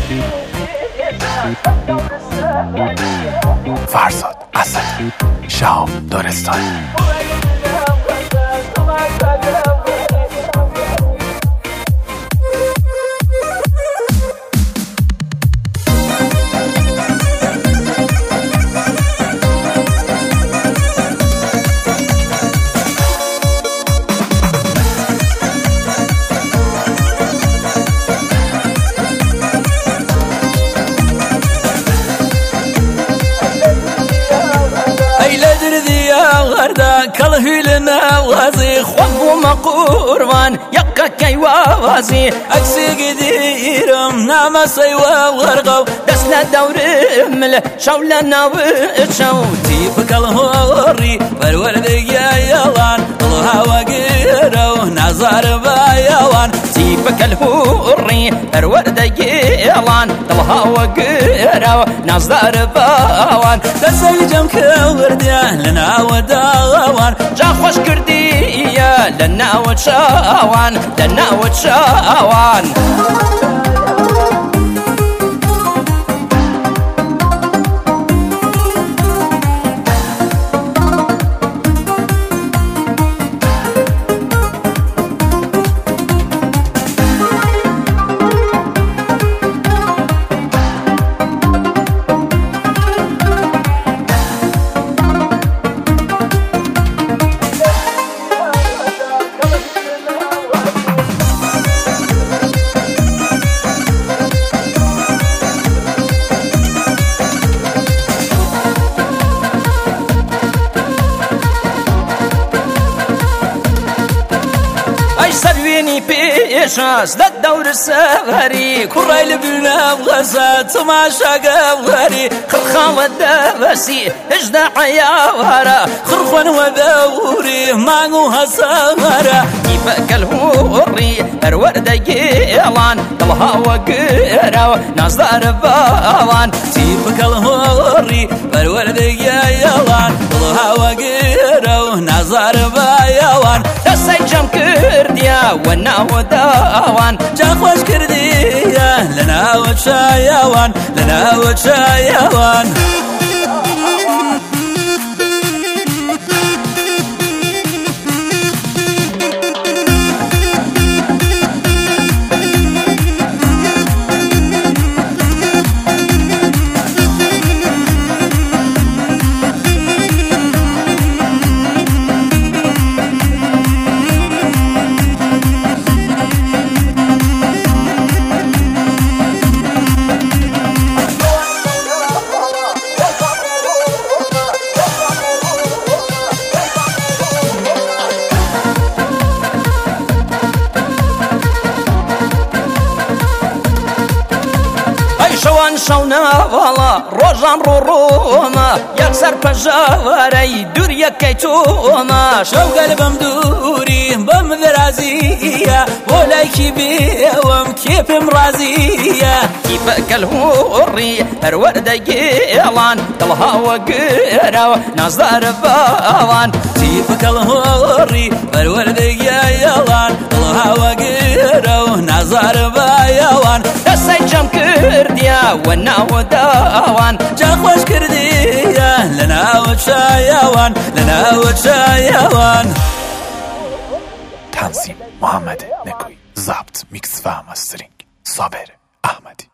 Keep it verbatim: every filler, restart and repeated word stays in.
فرزاد اسدی، شهاب دارستانی. كله لنا وازي خوب ومقربان يقا كي وازي اكسي قديرم نعم سيوا ورقو دسنا دور مل شولنا وشو تيبك الهوري والورد يا يوان الله وقيرو نظر بايوان تيبك الهوري والورد يوان الله وقيرو نظر بايوان دسي جمك ورديا لنا وداوان جا خوش کردی لنا وتشاوان لنا وتشاوان سبيني بيشاس للدور السفري كريل بنا وغزات ما شاق وغري خرخان ودبسي اجدع يا ورا خرخان ودوري مانوها سهرة يبقى الهوري الورد يلان قلها وقرا ناس دار باوان تيبقى الهوري الورد يلان قلها وقرا ناس دار باوان دسي جم كرديا ونا وداوان جا خوش كرديا لنا وتشايوان لنا وتشايوان شوان شونا والا روزام رو روما يكسر بجاوري دور يكيتوما شو قلبم دوري بمذرازية ولايكي بيوم كيف مرازية كيفك الهوري الورد يلان قلها وقرا ناس دار باوان كيفك الهوري الورد يلان قلها وقرا ناس دار باوان دسي جم كرديا ونا وداوان جا خوش كرديا لنا وتشايوان لنا وتشايوان. تنظیم محمد نکوی، ضبط میکس و مسترینگ صابر احمدی.